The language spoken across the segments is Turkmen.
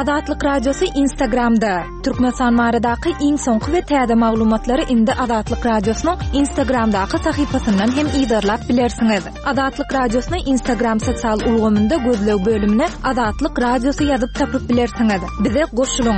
Adatlyk Radiosu Instagramda. Türkmenistan baradaky iň soňky we täze maglumatlary indi Adatlyk Radiosynyň Instagramdaky sahypasyndan hem ýazarlap bilersiňiz. Adatlyk Radiosynyň Instagram sosial ulgamynda gözlew bölümine Adatlyk Radiosu ýazyp tapyp bilersiňiz. Bize goşulyň.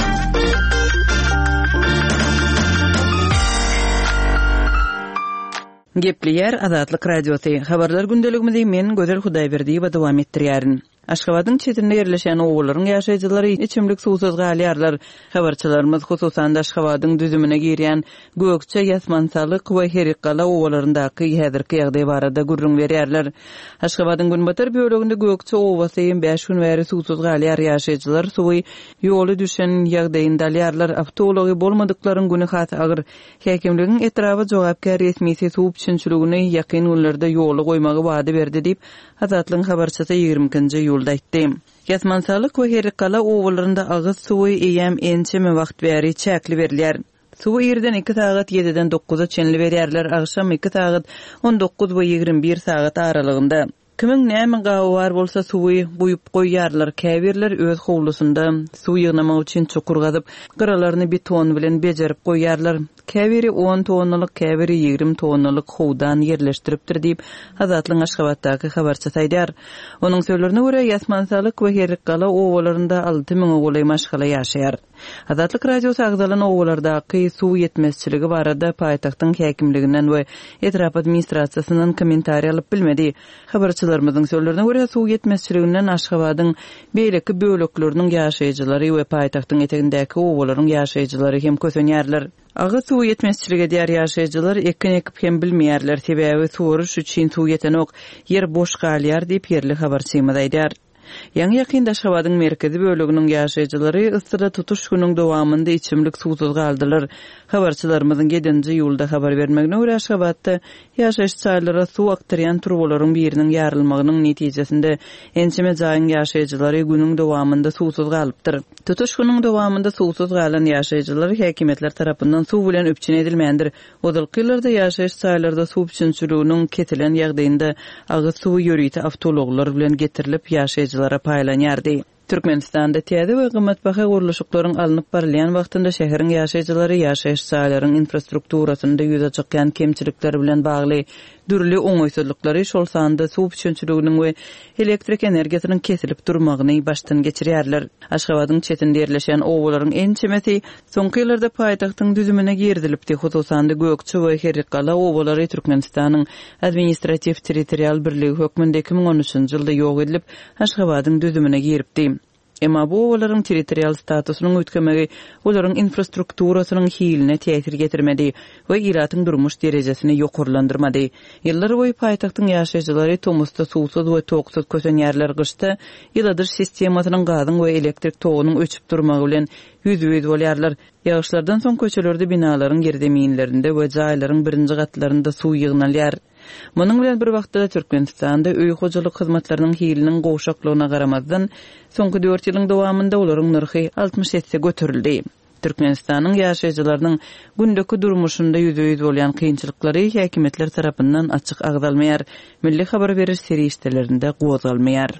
Gepleýär Adatlyk Radiosu. Habarlar gündeligimizde men Gözel Hudaýberdiýew dowam etdirýärin. Aşgabatyň çetinde ýerleşen owularyň ýaşaýjylary içimlik suwsuz galýarlar. Habarçylarymyz hususan Aşgabatyň düzümine girýän Gökçe Ýasmansalyk we Herikala owalaryndaky häzirki ýagdaý barada gurrun berýärler. Aşgabatyň günbatar böleginde Gökçe owasyň 5 gün bäri suwsuz galýar ýaşaýjylar suwy ýoly düşen ýagdaýynda alýarlar. Awtology bolmadyklaryň güni hat agyr. Häkimligiň etrafy jogapkär resmiýeti suw üçinçiligini ýakyn günlerde ýoly goýmagy wady berdi diýip Azatlyň habarçysy 20-nji ýylda aýtdy. Ýasmansalyk we Herikala owalarynda agyz suwy eýem ençeme wagt bäri çäkli berilýär. Suwy ýerden 2 saat 7-den 9-a çenli berýärler, agşam 2 saat 19 we 21 saat aralygynda. Kimin näme gawy bar bolsa suwy guýup goýýarlar. Käbirler öz howlusynda suw ýygnamak üçin çukur gazyp, gyralaryny beton bilen bejerip goýýarlar. Käbiri 10 tonnalyk, käbiri 20 tonnalyk howdan ýerleşdiripdir diýip Azatlyň Aşgabatdaky habarçysy aýdýar. Onuň sözlerine görä Ýasmansalyk we Herikala owalarynda 6000 owaly maşgala ýaşaýar. Adatlyk Radiosu agzalan owalardaky suw ýetmezçiligi barada paýtagtyň häkimliginden we etrap administrasiýasyndan kommentariýa alyp bilmedi. Habarçylarymyzyň sözlerine görä suw ýetmezçiliginden Aşgabatyň beýleki bölekleriniň ýaşaýjylary we paýtagtyň etegindäki owalaryň ýaşaýjylary hem kösenýärler. Agy suw ýetmezçiligi diýär ýaşaýjylar ekin ekip hem bilmeýärler. Sebäbi suwuruş üçin suw ýetenok ýer boş galýar diýip ýerli habarçymyz aýdýar. Ýa-ni ýakynda Aşgabatyň merkezi böleginiň ýaşaýjylary yssyda tutuş günüň dowamynda içimlik suwsuz galdylar. Habarçylarymyzyň 7-nji ýylda habar bermegine görä Aşgabatda ýaşaýyş çaýlara suw aktarýan turbolaryň biriniň ýarylmagynyň netijesinde ençeme jaýyň ýaşaýjylary günüň dowamynda suwsuz galypdyr. Tutuş günüň dowamynda suwsuz galan ýaşaýjylar häkimetler tarapyndan suw bilen üpçün edilmändir. Odalky ýyllarda ýaşaýyş çaýlarida suw üçinçiliginiň ketilen ýagdaýynda agyz suwy ýörüýti awtologlar bilen getirilip ýaşaýjylara paýlanýardy. Türkmenistanda täze we gymmatbaha guruluşyklaryň alınıp barylýan wagtynda şäheriň ýaşaýjylary ýaşaýyş çaýlarynyň infrastrukturasynda ýüze çykýan kemçilikler bilen bagly dürli oňoýsuzlyklary şol sanda suw üçinçiliginiň we elektrik energiýasynyň kesilip durmagyny başdan geçirýärler. Aşgabatyň çetinde ýerleşen owalaryň ençemesi soňky ýyllarda paýtagtyň düzümine girdilipdi. Hususan Gökçe we Herikala owalary Türkmenistanyň administrativ territorial birligi hökmünde 2013-nji ýylda ýok edilip Aşgabatyň düzümine giripdi. Emma bu olaryň territorial statusynyň ötkemegi olaryň infrastrukturasynyň hiline täsir getirmedi we iratyň durmuş derejesini ýokurlandyrmady. Ýyllar boýy paýtagtyň ýaşaýjylary tomusda suwsuz we toksuz kösenýärler gyşta ýyladyr sistemasynyň gazyň we elektrik togynyň öçüp durmagy bilen ýüzüýüz bolýarlar. Ýağışlardan soň köçelerde binalaryň gerdeminlerinde we jaýlaryň birinji gatlarynda suw ýygnalýar. Munyň bilen bir wagtda Türkmenistanda öý hojalyk hyzmatlarynyň hiliniň gowşaklygyna garamazdan soňky 4 ýylyň dowamynda olaryň narhy 67 göterildi. Türkmenistanyň ýaşaýjylarynyň gündäki durmuşynda ýüzüýüz bolýan kynçylyklary häkimetler tarapyndan açyk agdalmaýar, milli habar beriş serişdelerinde gozalmaýar.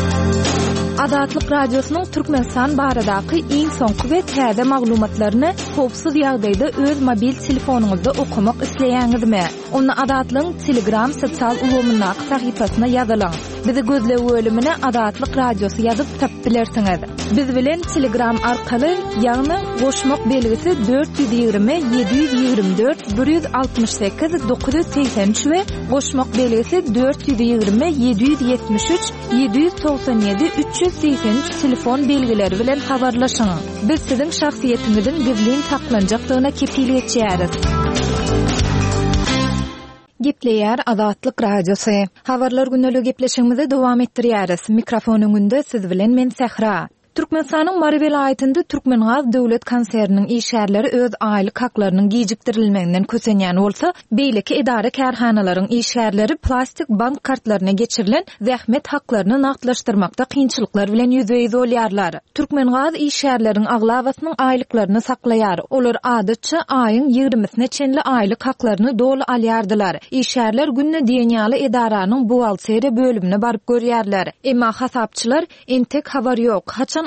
Adatlyk Radiosynyň Türkmenistan baradaky iň soňky we täze maglumatlaryny howpsuz ýagdaýda öz mobil telefonuňyzda okumak isleýäňizmi? Onu Adatlyň Telegram sosial ulgamyndaky sahypasyna ýazylaň. Bizi gözlew bölümine Adatlyk Radiosu ýazyp tapyp bilersiňiz. Biz bilen Telegram arkaly ýagny goşmak belgisi 420 724 168 983 we goşmak belgisi 420 773 797 383 telefon belgileri bilen habarlaşyň. Biz siziň şahsiýetiňizin gizlin saklanjaklygyna kepillik etýäris. Gepleýär Adatlyk Radiosu. Habarlar gündelik gepleşigimizi dowam etdirýäris. Mikrofonyň önünde siz bilen men Sehra. Türkmenistanyň Mary vilayetinde Türkmengaz döwlet konserniň işgärleri öz aýlyk haklarynyň gijikdirilmeginden kösenýän bolsa, beýleki idara kärhanalaryň işgärleri plastik bank kartlaryna geçirilen zähmet haklaryny naqdlaşdyrmakda kynçylyklar bilen ýüzüýüz bolýarlar. Türkmengaz işgärleriň aglawasynyň aýlyklaryny saklaýar. Olar adatça aýyň 20-sine çenli aýlyk haklaryny dolu alýardylar. İşgärler günne diýenýaly idaranyň buhalteriýa bölümine baryp görýärler. Emma hasapçylar entek habar ýok. Haçan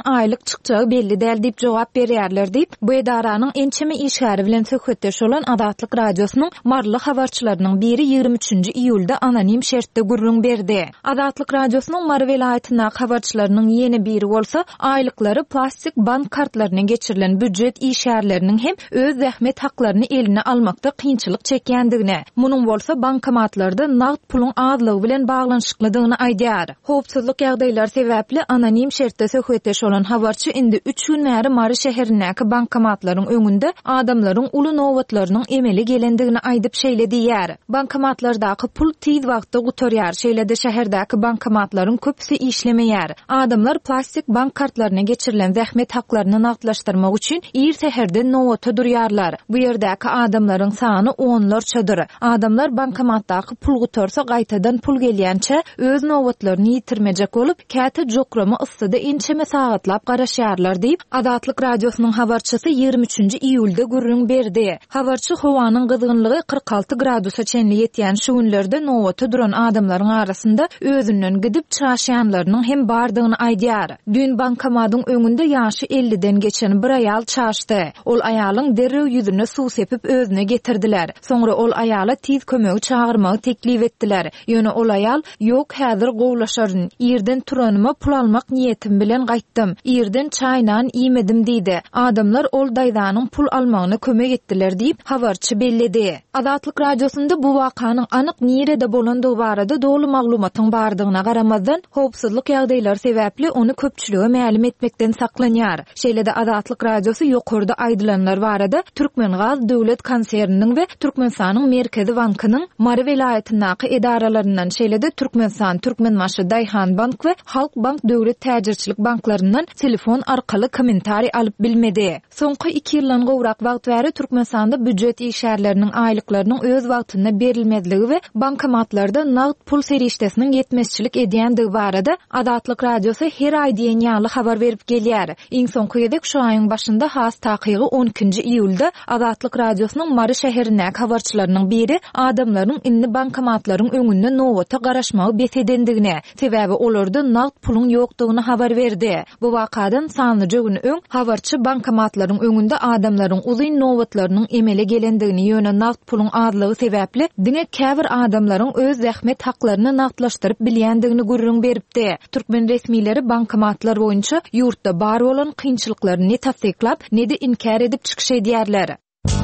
aýlyk çykjagy belli däl diýip jogap berýärler diýip bu edaranyň ençeme işgäri bilen söhbetdeş bolan Adatlyk radiosynyň marly habarçylarynyň biri 23-nji iýulda anonim şertde gurrun berdi. Adatlyk radiosynyň Mary welaýatyna habarçylarynyň ýeni biri bolsa aýlyklary plastik bank kartlaryna geçirilen büdjet işgärleriniň hem öz zähmet haklaryny eline almakda kynçylyk çekýändigine, munyň bolsa bankomatlarda nagd pulun azlygy bilen baglanşyklydygyny aýdýar. Howpsuzlyk ýagdaýlary sebäpli anonim şertde söhbetdeş bolan habarçy indi 3 gün näri Mary şäherindäki bankomatlaryň öňünde adamlaryň uly nowatlarynyň emeli gelendigini aýdyp şeýle diýär. Bankomatlardaky pul tiz wagtda gutarýar, şeýle-de şäherdäki bankomatlaryň köpüsi işlemeýär. Adamlar plastik bank kartlaryna geçirilen zähmet haklaryny nagdlaşdyrmak üçin ir şäherde nowata durýarlar. Bu ýerdäki adamlaryň sany onlarçadyr. Adamlar bankomatdaky pul gutarsa gaýtadan pul gelýänçe öz nowatlaryny ýitirmejek bolup, käte jokrama yssyda ençeme sagatlap garaşýarlar diýip Adatlyk radiosynyň habarçysy 23-nji iýulda gurrun berdi. Habarçy howanyň gyzgynlygy 46 gradusa çenli ýetýän şu günlerde nowata duran adamlaryň arasynda özünden gidip çaşýanlarynyň hem bardygyny aýdýar. Dün bankomatyň öňünde ýaşy 50-den geçen bir aýal çaşdy. Ol aýalyň derrew ýüzüne suw sepip özüne getirdiler. Soňra ol aýala tiz kömegi çağırmagy teklip etdiler. Ýöne ol aýal "Ýok, häzir gowlaşaryn. Ýerden turanyma pul almak niýetim bilen gaýtdym. Ýerden çaýnan iýmedim" diýdi. Adamlar ol daýdanyň pul almagyna kömek etdiler diýip habarçy belledi. Adatlyk radiosunda bu wakanyň anyk nirede bolandygy barada dolu maglumatyň bardygyna garamazdan howpsuzlyk ýagdaýlary sebäpli onu köpçülige ma'lum etmekden saklanýar. Şeýle-de Adatlyk radiosu ýokurda aýdylanlar barada Türkmengaz döwlet konserniniň we Türkmenistanyň Merkezi bankynyň Mary welaýatynaky edaralaryndan, şeýle-de Türkmenistan, Türkmenmaşy, Daýhan bank we Halk bank döwlet täjirçilik banklarynyň telefon arkaly kommentari alyp bilmedi. Soňky 2 ýyldan gowrak wagt bäri Türkmenistanda büdjet işgärleriniň aýlyklarynyň öz wagtyna berilmezligi we bankomatlarda nagd pul serişdesiniň ýetmezçilik edýändigi barada Adatlyk radiosu her aý diýen ýaly habar berip gelýär. Iň soňky ýedek şu aýyň başynda has takygy 12-nji iýulda Adatlyk radiosynyň Mary şäherindäki habarçylarynyň biri adamlaryň indi bankomatlaryň öňünde nowata garaşmagy besedendigine, sebäbi olarda nagd pulun ýokdugyny habar berdi. Bu wakadan sanlyca gün öň habarçy bankomatlaryň öňünde adamlaryň uzyn nowatlarynyň emele gelendigini ýöne nagd pulun azlygy sebäpli diňe käbir adamlaryň öz zähmet haklaryny nagdlaşdyryp bilýändigini gurrun beripdi. Türkmen resmileri bankomatlar boýunça ýurtda bar bolan kynçylyklary ne tasdiklap, ne de inkar edip çykyş edýärler.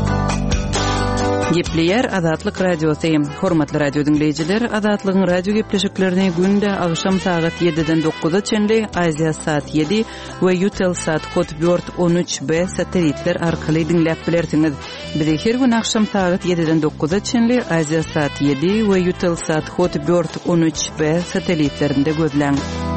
Gepleyer Adatlyk radiosu. Hormatly radio dinleyijiler, Adatlygyň radio gepleşiklerini günde agşam saat 7-den 9-a çenli Aziya saat 7 we Eutelsat kod 413B satelitler arkaly dinläp bilersiňiz. Bizi her gün agşam saat 7-den 9-a çenli Aziya saat 7 we Eutelsat kod 413B satelitlerinde gözläň.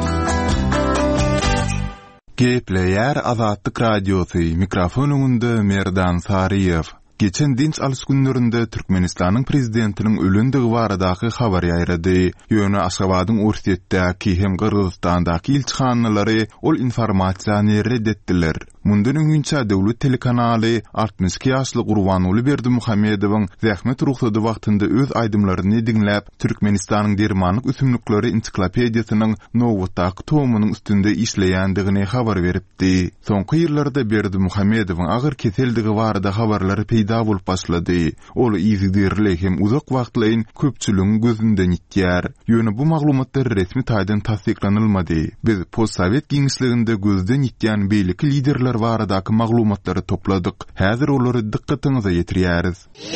Gepleyer Adatlyk radiosu. Mikrofon öňünde Merdan Sariýew. Geçen dinç alys günlerinde Türkmenistanyň prezidentiniň ölendigi baradaky habar ýaýrady. Ýöne Aşgabatyň Ursiýetdäki hem Gyrgyzstandaky ilçhanalary ol informasiýany reddetdiler. Mundan öňünçe döwlet telekanaly 62 ýaşly Gurbanuly Berdimuhammedowyň zähmet ruhsady wagtynda öz aýdymlaryny dinläp, Türkmenistanyň dermanlyk üsümlikleri ensiklopediýasynyň nowatdaky tomynyň üstünde işleýändigini habar beripdi. Soňky ýyllarda Berdimuhammedowyň agyr keseldigi barada habarlary peýda bolup başlady. Ol ýygydirli hem uzak wagtlaryň köpçüligiň gözünden ýitýär. Ýöne bu maglumatlar resmi taýdan tasdiklanylmady. Biz postsovet giňişliginde gözden ýitýän beýlik liderler baradaky maglumatlary topladyk. Häzir olary dikkatiňize ýetirýäris.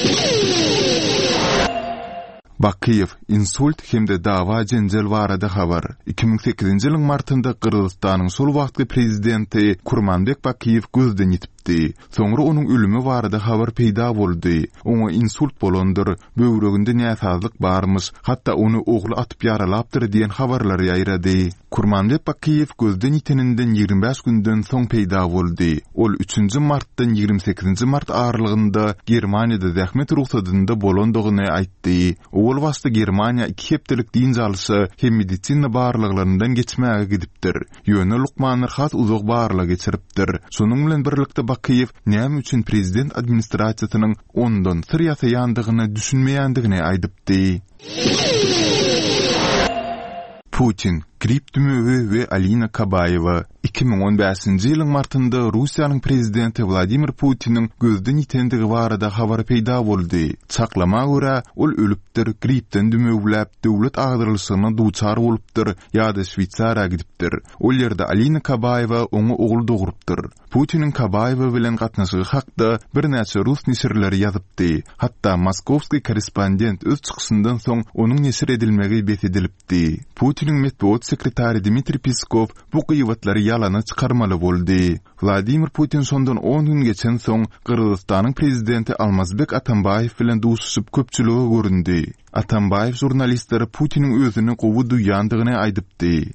Bakiyev insult hemde dawa jenjel barada habar. 2008-nji ýylyň martynda Gyrgyzstanyň şol wagtky prezidenti Kurmanbek Bakiyew gözden ýitip soňra onuň ölümi barada habar peýda boldy. Oňa insult bolandyr, böwreginde näsazlyk barmyş, hatda onu ogly atyp ýaralapdyr diýen habarlar ýaýrady. Kurmanbek Bakiyew gözden ýiteninden 25 günden soň peýda boldy. Ol 3-nji martdan 28-nji mart aralygynda Germaniýada zähmet ruhsatynda bolandygyny aýtdy. Ol wagtda Germaniýa 2 hepdelik din jalysy hem medisina barlyglaryndan geçmäge gidipdir. Ýöne lukmanlar has uzak barlyg geçiripdir. Şonuň bilen birlikde Bakiyew näme üçin prezident administrasiýasynyň ondan sir ýasaýandygyny düşünmeýändigini aýdypdy. Putin Skrip Dümövi ve Alina Kabayeva 2015-nji ýylyň martynda Russiýanyň prezidenti Vladimir Putin'in gözden ýitendigi barada habar peýda boldy. Çaklama görä ol ölüpdir, gripden dümöwläp döwlet agdyrlyşyna duçar bolupdyr ýa-da Şwitsariýa gidipdir. Ol ýerde Alina Kabayeva oňa ogul dogurupdyr. Putin'in Kabayeva bilen gatnaşygy hakda bir näçe rus nesirleri ýazypdy. Hatda Moskovski korrespondent öz çykyşyndan soň onuň nesir edilmegi betedilipdi. Putin'in metbuat sekretari Dmitri Peskov bu gyýbatlary ýalana çykarmaly boldy. Vladimir Putin sondan 10 gün geçen soň Kırgızstanyň prezidenti Almazbek Atambayew bilen duşuşyp köpçüligi göründi. Atambayew jurnalistleri Putin'in özüni gowy duýandygyny aýdypdy.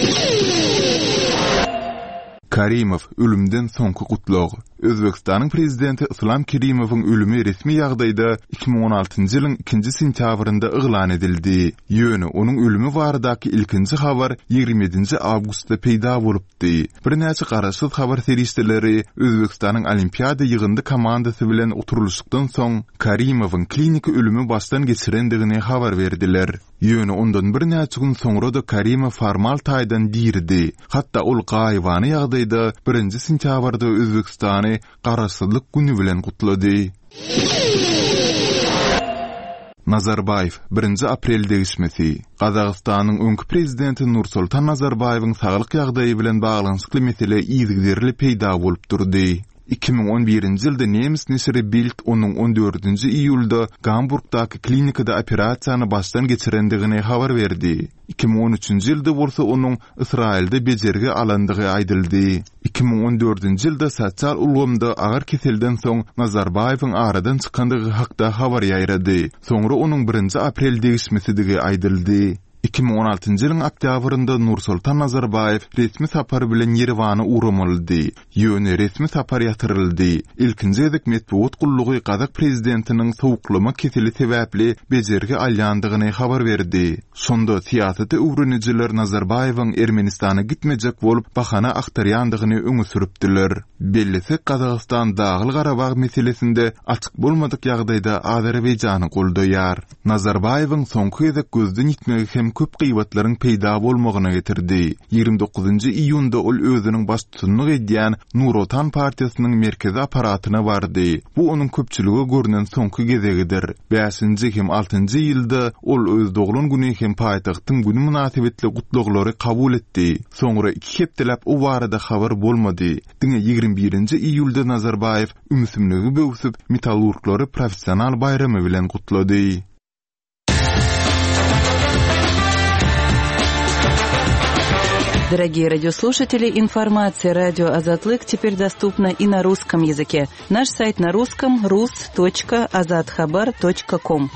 Karimov ölümden soňky gutlug. Özbekistanyň prezidenti Islom Kerimowyň ölümi resmi ýagdaýda 2016-njy ýylyň 2-nji sentýabrynda eglan edildi. Ýöne onuň ölümi baradaky ilkinji habar 27-nji awgustda peýda bolupdy. Bir näçe garaşsyz habar serişdeleri Özbekistanyň Olimpiada ýygyndy komandasy bilen oturuluşykdan soň Karimowyň klinika ölümi başdan geçirendigini habar berdiler. Ýöne ondan bir näçe gün soňra da Karimow formal taýdan dirdi. Hatda ol gaýbany ýagdaýda 1-nji sentýabrda Özbekistany garaşsyzlyk güni bilen gutlady. Nazarbayev 1 aprel degişmesi. Qazaqstanyň öňkü prezidenti Nursultan Nazarbayewiň saglyk ýagdaýy bilen baglanyşykly mesele ýygyderli peýda bolup durdy. 2011-nji ýylda Nemis nesiri Bild onuň 14-nji iýulda Hamburgdaky klinikada operasiýany başdan geçirendigini habar berdi. 2013-nji ýylda bolsa onuň Israilde bejerge alandygy aýdyldy. 2014-nji ýylda sosial ulgamda agar keselden soň Nazarbayewiň aradan çykandygy hakda habar ýaýrady. Soňra onuň 1 aprel degişmesidigi aýdyldy. 2016-njy ýylyň oktýabrynda Nursultan Nazarbayew resmi sapar bilen Yerewany uğramaldy. Ýöne resmi sapar ýatyryldy. Ilkinji edek metbuat gullugy Kazak prezidentiniň sowuklama keseli sebäpli bejerge alýandygyny habar berdi. Sonda siýasaty öwrenijler Nazarbayewiň Ermenistana gitmejek bolup bahana aktarýandygyny öňe sürüpdiler. Bellesi Kazakystan Dagyl Garabag meselesinde açyk bolmadyk ýagdaýda Azerbaýjany goldaýar. Nazarbayewiň soňky edek gözden ýitmegi hem köp gyýbatlaryň peýda bolmagyna getirdi. 29-njy iýunda ol özüniň baş tutanlyk edýän Nurotan partiýasynyň merkezi aparatyna bardy. Bu onuň köpçüligi görünen soňky gezegidir. 5-nji hem 6-njy ýylda ol öz doglan güni hem paýtagtyň güni münasibetli gutluglary kabul etdi. Soňra 2 hepdelap o barada habar bolmady. Diňe 21-nji iýulda Nazarbayew ümsümligi böwsüp metallurglary professional bayramy bilen gutlady. Дорогие радиослушатели, информация «Радио Азатлык» теперь доступна и на русском языке. Наш сайт на русском rus.azadkhabar.com.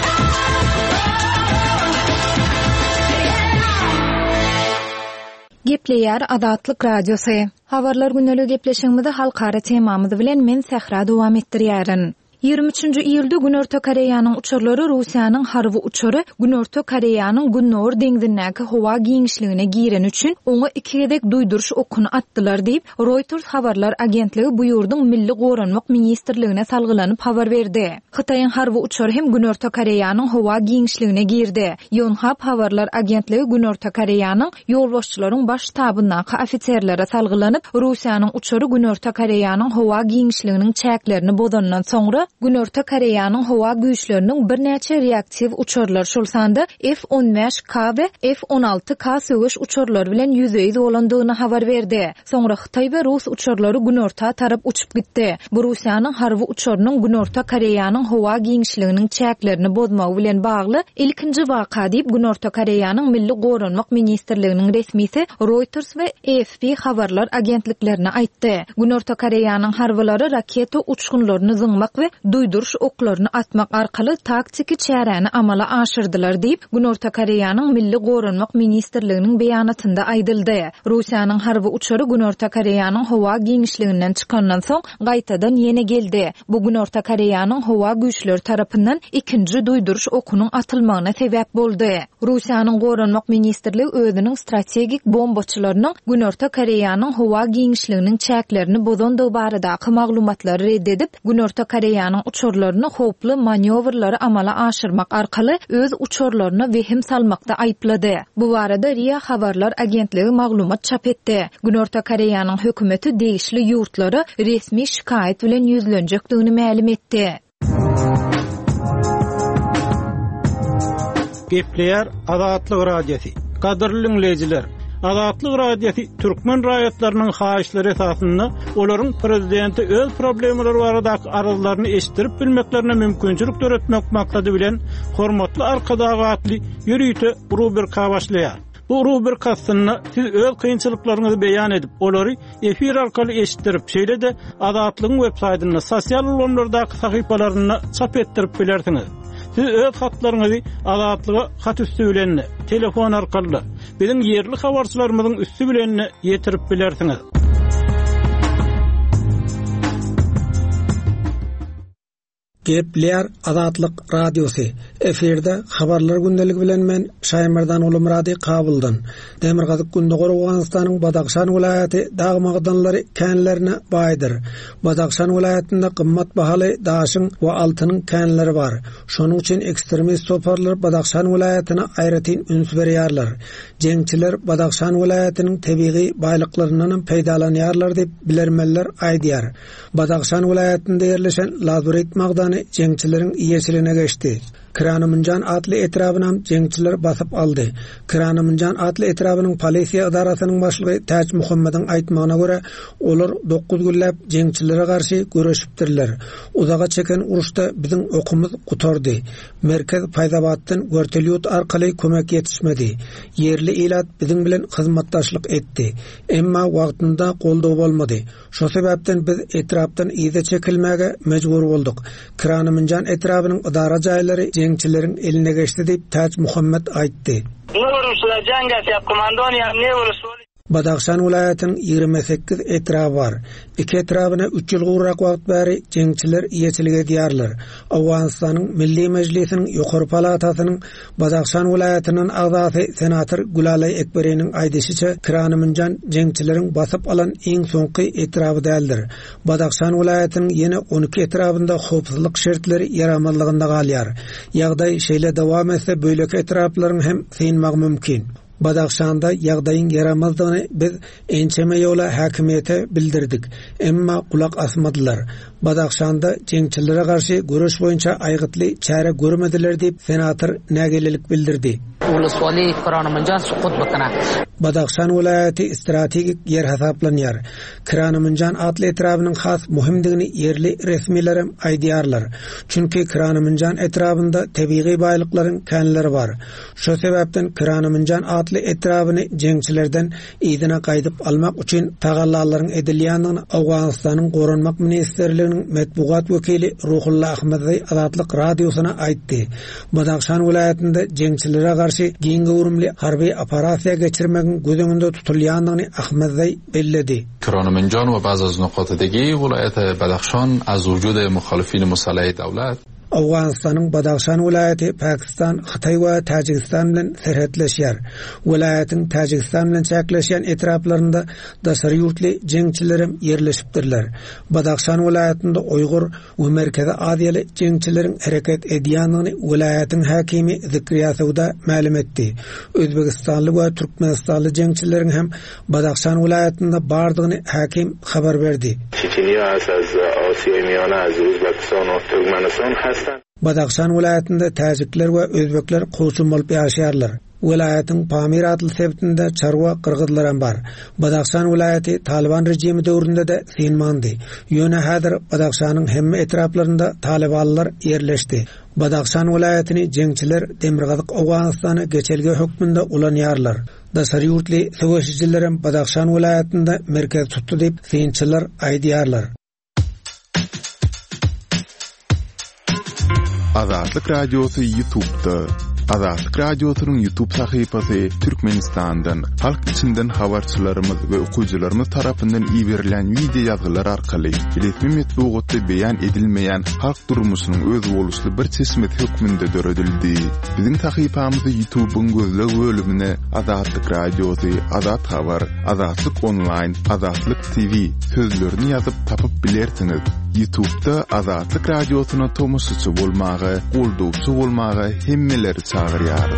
Gepleýär Azatlyk radiosy. Habarlar günlük gepleşigimizde halkara temamyzy bilen men Sehra dowam etdirýärin. 23-nji iýulda Günorta Koreýanyň uçurlary Russiýanyň harby uçury Günorta Koreýanyň Günnor deňzindäki howa giňişligine giren üçin oňa 2 gedek duýduruş okuny atdylar diýip Reuters habarlar agentligi bu ýurduň milli goranmak ministrligine salgylanyp habar berdi. Hytaýyň harby uçury hem Günorta Koreýanyň howa giňişligine girdi. Yonhap habarlar agentligi Günorta Koreýanyň ýolbaşçylaryň baş tabyndaky ofitserlere salgylanyp Russiýanyň uçury Günorta Koreýanyň howa giňişliginiň çäklerini bozandan soňra Günorta Koreýanyň howa güýçleriniň bir näçe reaktiw uçurlar şolsanda F-15K we F-16K söwüş uçurlar bilen ýüzeýde bolandygyny habar berdi. Soňra Hytaý we Rus uçurlary Günorta tarap uçup gitdi. Bu Russiýanyň harby uçurynyň Günorta Koreýanyň howa giňişliginiň çäklerini bozmagy bilen bagly ilkinji waka diýip Günorta Koreýanyň milli goranmak ministrliginiň resmisi Reuters we AFP habarlar agentliklerine aýtdy. Günorta Koreýanyň harbylary raketa uçgunlaryny zyňmak we duýduruş oklaryny atmak arkaly taktiki çäreni amala aşyrdylar diýip Günorta Koreýanyň milli goranmak ministrliginiň beýanatynda aýdyldy. Russiýanyň harby uçury Günorta Koreýanyň howa giňişliginden çykandan soň gaýtadan ýene geldi. Bu Günorta Koreýanyň howa güýçleri tarapyndan ikinji duýduruş okunyň atylmagyna sebäp boldy. Russiýanyň goranmak ministrligi özüniň strategik bombaçylarynyň Günorta Koreýanyň howa giňişliginiň çäklerini bozandygy baradaky maglumatlary reddedip Günorta Koreýanyň Koreýanyň uçurlaryny hoply manewrlary amala aşyrmak arkaly öz uçurlaryna wehim salmakda aýplady. Bu barada RIA Habarlar agentligi maglumat çap etdi. Günorta Koreýanyň hökümeti degişli ýurtlary resmi şikaýet bilen ýüzlenjekdigini ma'lum etdi. Gepleýär Azatlyk radiosi. Gadyrly dinleýijiler, Azatlyk radiosi türkmen raýatlarynyň haýyşlary esasynda olaryň prezidenti öz problemleri baradaky arazylaryny eşitdirip bilmeklerine mümkinçilik töretmek maksady bilen hormatly arkadaşly ýürüýte rubrika başlaýar. Bu rubrikasynda siz öz kynçylyklaryňyzy beýan edip, olary efir arkaly eşitdirip, şeýle-de Azatlygyň web-saýtyna, sosial ulanlardaky sahypalaryna çap etdirip bilersiňiz. Siz öz hatlaryňyzy Azatlyga hat üstü bilen, telefon arkaly, bizim yerli habarçylarymyzyň üstü bilen ýetirip bilersiňiz. Gepleýär Azatlyk radiosi. Eferde habarlar gündeligi bilen men Şaýmyrdan Ulumrady kabuldan. Demirgazyk günde Awganystanyň Badakşan vilayaty dagmagdanlary känlerine baýdyr. Badakşan vilayatynda gymmat bahaly daşyň we altynyň känleri bar. Şonuň üçin ekstremist toparlar Badakşan vilayatyna aýratyn üns berýärler. Jeňçiler Badakşan vilayatynyň tebigy baýlyklaryndan peýdalanýarlar diýip bilermeller aýdýar. Badakşan vilayatynda ýerleşen Lazuret magdany jeňçileriň iýeçiligine geçdi. Kiranymynjan atly etrabynam jeňçiler basyp aldy. Kiranymynjan atly etrabynyň polisiýa idarasynyň başlygy Täç Muhammedyň aýtmagyna görä, olar 9 günläp jeňçilere garşy görüşipdirler. Uzaga çeken uruşda biziň okumyz gutardy. Merkez Paýdabatdan görtelýut arkaly kömek ýetişmedi. Yerli ilat biziň bilen hyzmatdaşlyk etdi. Emma wagtynda goldaw bolmady. Şo sebäpden biz etrapdan ýyza çekilmäge mejbur bolduk. Kiranymynjan etrabynyň idara jaýlary jeňçilerin eline geçdi diýip Täç Muhammed aýtdy. Badakşan vilayatynyň 28 etrabı var. Iki etrabyna 3 ýyl gurrak wagt bäri jeňçiler ýeçilik edýärler. Awganystanyň Milli Mejlisiniň ýokary palatasynyň Badakşan vilayatynyň agzasy senator Gülalay Ekberiniň aýdyşyça Kiranymynjan jeňçileriň basyp alan iň soňky etrabı däldir. Badakşan vilayatynyň ýene 12 etrabynda howpsuzlyk şertleri ýaramazlygynda galýar. Ýagdaý şeýle dowam etse böýleki etraplaryň hem synmak mümkin. Badakşanda ýagdaýyň yaramazlygyny biz ençeme ýola häkimiýete bildirdik. Emma kulak asmadylar. Badakşanda jeňçilere garşy görüş boýunça aýgytly çäre görmediler diýip senator nägelelik bildirdi. Badakşan vilayaty strategik yer hasaplanýar. Kiranymynjan atly etrabynyň has muhimdigini yerli resmiýler aýdýarlar. Çünki Kiranymynjan etrabynda tebigy baýlyklaryň känleri bar. Şo sebäpden Kiranymynjan atly etrabyny jeňçilerden ýygyna gaýdyp almak üçin tagallalaryň edilýändigini Awganystanyň goranmak ministrliginiň metbugat wekili Ruhulla Ahmedy Azatlyk radiosyna aýtdy. Badakşan vilayatynda jeňçilere garşy giňge urumly harby operasiýa geçirmek gözüňünde tutulýandygyny Ahmedy belledi. Kiranymynjan we bazı az nokatadagi vilayat Badakşan az wujud muhalifin musalih dawlat Awganystanyň Badakşan vilayaty Pakistan, Xitay we Täjikistan bilen serhetleşýär. Vilayatyň Täjikistan bilen çäkleşýän etraplarynda daşary ýurtly jeňçilerim ýerleşipdirler. Badakşan vilayatynda Uýgur we Merkezi Aziýaly jeňçileriň hereket edýändigini vilayatyň häkimi Zikriýa Sowda ma'lum etdi. Özbekistanly we Türkmenistanly jeňçileriň hem Badakşan vilayatynda bardygyny häkim habar berdi. Çeçeniýa az Asiýa miýana az Özbekistan we Türkmenistan Badakşan vilayatynda täjikler we özbekler goşun bolup ýaşaýarlar. Vilayatyň Pamir adly sebtinde çarwa kyrgyzlar bar. Badakşan vilayaty Taliban rejimi döwründe de synmandy. Ýöne häzir Badakşanyň hemme etraplarynda talibanlar ýerleşdi. Badakşan vilayatyny jeňçiler Demirgazyk Awganystany geçelge hökmünde ulanýarlar. Daşary ýurtly söwüşçilerim Badakşan vilayatynda merkez tutdy diýip synçylar aýdýarlar. Azatlyk radiosu YouTube'da. Azatlyk radiosynyň YouTube sahypasy Türkmenistandan, halk içinden habarçylarymyz we okuwçylarymyz tarapyndan iýerilen video ýazgylar arkaly resmi metbugatda beýan edilmeýän halk durmuşynyň öz boluşly bir çeşmet hökmünde döredildi. Biziň sahypamyzy YouTube'un gözleg bölümine Azatlyk radiosu, Azat habar, Azatlyk online, Azatlyk TV sözlerini ýazyp tapyp bilersiňiz. YouTube'da Azatlyk Radiosyna tomusçy bolmagy, golduwçy bolmagy hemmeleri çagyrýar.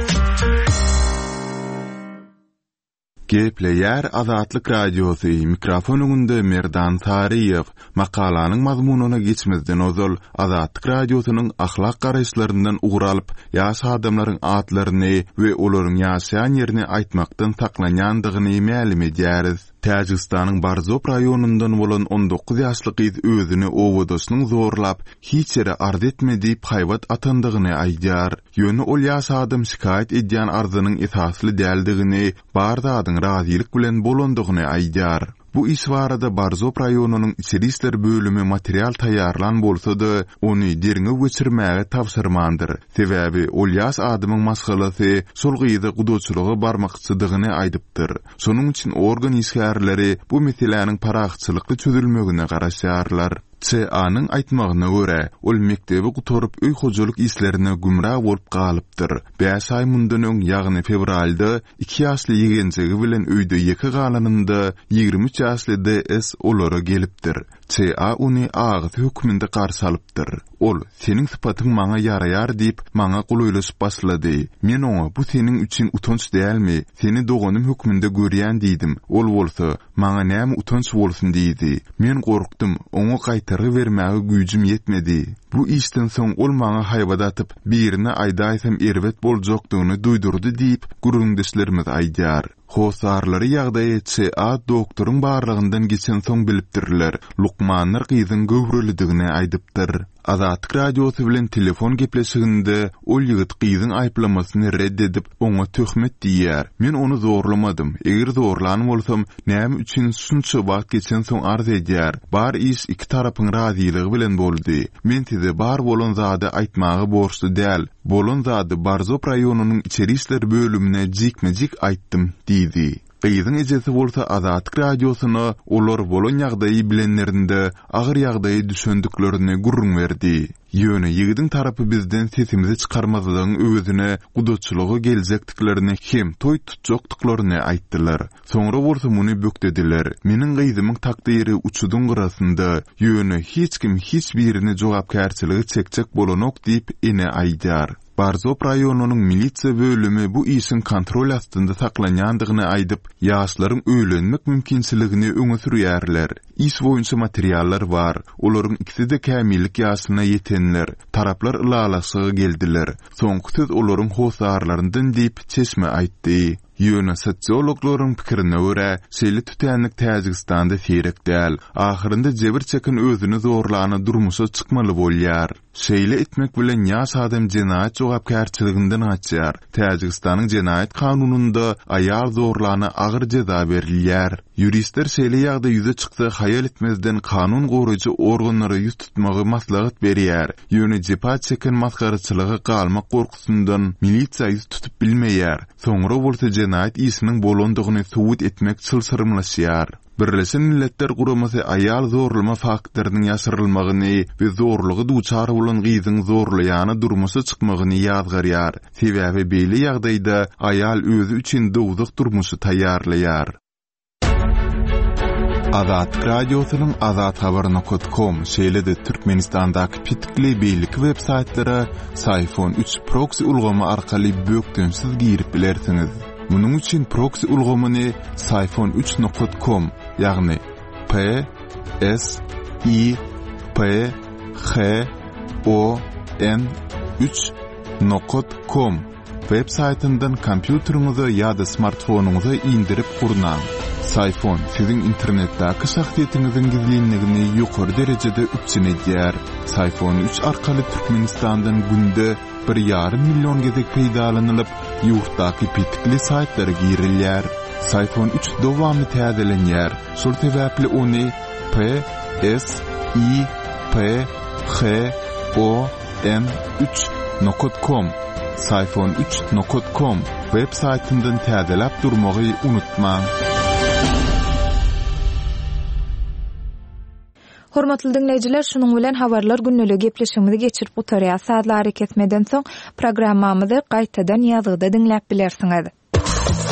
Gepleýär Azatlyk Radiosy mikrofonunda Merdan Tariýew. Makalanyň mazmunyna geçmezden ozal Azatlyk Radiosynyň ahlak garaşlaryndan uguralyp ýaş adamlaryň adlaryny we olaryň ýaşaýan ýerini aýtmakdan saklanýandygyny ma'lum edýäris. Täjikistanyň Barzop raýonundan bolan 19 ýaşly gyz özüni owadosynyň zorlap hiç ýere arz etmedi haýwat atandygyny aýdýar. Ýöne ol ýaş adam şikayet edýän arzynyň esasly däldigini, bar zadyň razylyk bilen bolandygyny aýdýar. Bu iş barada Barzop raýonunyň içeri işler bölümi material taýýarlan bolsa-da, ony derine geçirmäge tapşyrmandyr. Sebäbi ol ýaş adamyň masgalasy şol gyýda gudoçylygy barmakçydygyny aýdypdyr. Şonuň üçin organ işgärleri bu meseleniň paraxçylykly çözülmegine garaşýarlar. CA'nın aýtmagyna görä, ol mektebi gutorup öý hojalyk işlerine gümrah bolup galypdyr. 5 ay mundan öň, ýagny fevralda 2 ýaşly ýegenjegi bilen öýde ýeki galanynda 23 ýaşly DS olara gelipdir. CA ony agyz hökmünde garşy alypdyr. Ol, seniň sypatyň maňa ýaraýar diýip maňa gulaýlaşyp başlady. Men oňa bu seniň üçin utanç dälmi? Seni doganym hökmünde görýän diýdim. Ol bolsa, maňa näme utanç bolsun diýdi. Men gorkdum, oňa gaýtargy bermäge güýjüm ýetmedi. Bu işten soň ol maňa haýbada atyp, birine aýdaýsam erbet boljakdygyny duýdurdy diýip guruldaşlarymyz aýdýar. Hosarlary ýagdaýy CA doktoryň barlygyndan geçen soň bilipdirler. Lukmanlar gyzyň göwrelidigini aýdypdyr. Azatlyk Radiosy bilen telefon gepleşiginde ol ýigit gyzyň aýplamasyny reddedip oňa töhmet diýär. Men onu zorlamadym. Eger zorlanyp bolsam, näme üçin şunça wagt geçen soň arz edýär. Bar iş iki tarapyň razylygy bilen boldy. Men size bar bolan zady aýtmagy borçly däl. Bolan zady Barzop raýonunyň içeri işler bölümine jikmejik aýtdym diýdi. Gyzyň ejesi bolsa Azatlyk Radiosyna olar bolan ýagdaýy bilenlerinde agyr ýagdaýy düşündüklerini gurrun berdi. Ýöne ýigidiň tarapy bizden sesimizi çykarmazyň özüne gudoçylygy geljekdiklerini hem toý tutjakdyklaryny aýtdylar. Soňra bolsa muny bökdediler. Meniň gyzymyň takdyry uçudyň gyrasynda, ýöne hiç kim hiç birini jogapkärçiligi çekjek bolanok diýip ene aýdýar. Barzop raýonunyň milisiýa bölümi bu işin kontrol astynda saklanýandygyny aýdyp, ýaşlaryň öýlenmek mümkinçiligini öňe sürýärler. İş boýunça materiallar bar. Olaryň ikisi de kämillik ýaşyna ýetenler. Taraplar ılalaşyga geldiler. Soňky söz olaryň hosarlaryndan diýip çeşme aýtdy. Ýöne sosiologlaryň pikirine görä, şeýle tütänlik Täjikistanda serek däl. Ahyrynda jebir çeken özüni zorlany durmuşa çykmaly bolýar. Şeýle etmek bilen ýaş adam jenaýat jogapkärçiliginden gaçýar. Täjikistanyň jenaýat kanununda aýal zorlany agyr jeza berilýär. Juristler şeýle ýagda ýüze çyksa haýal etmezden kanun goraýjy organlary ýüz tutmagy maslahat berýär. Ýöne jepat çeken masgaraçylygy galmak gorkusundan milisiýa ýüz tutup bilmeýär. Soňra bolsa jenaýat isiniň bolandygyny subut etmek çylsyrymlaşýar. Birleşen Milletler Guramasy aýal zorlama faktlarynyň ýaşyrylmagyny we zorlugy duçar bolan gyzyň zorlaýany durmuşa çykmagyny ýazgarýar. Sebäbi beýle ýagdaýda aýal özü üçin dowduk durmuşy taýýarlaýar. Azatlyk Radiosynyň azathabar.com şeýle-de Türkmenistandaky pitikli beýlik web saytlary Sayfon 3 proxy ulgamy arkaly bökdünsiz girip bilersiňiz. Munuň üçin proxy ulgamyny sayfon3.com ýagny PSIPHON3.com web saytyndan kompýuteriňize ýa-da smartfonuňyza indirip gurnaň. Sayfon siziň internetdäki şahsiýetiňiziň gizlinligini ýokary derejede üçin edýär. Sayfon 3 arkaly Türkmenistandan günde 1,5 milyon gezek peýdalanylyp, ýurtdaky pitikli saytlara girilýär. Sayfon 3 dowamy täzelenýär. Şol sebäpli ony PSIPHON3.com sayfon3.com web saytyndan täzelep durmagy unutmaň. Hormatly dinleyijiler, şunuň bilen habarlar günneligi gepleşigimizi geçirip otarýar. Saatlar ketmeden soň programmamyzy gaýtadan ýazgyda dinläp bilersiňiz.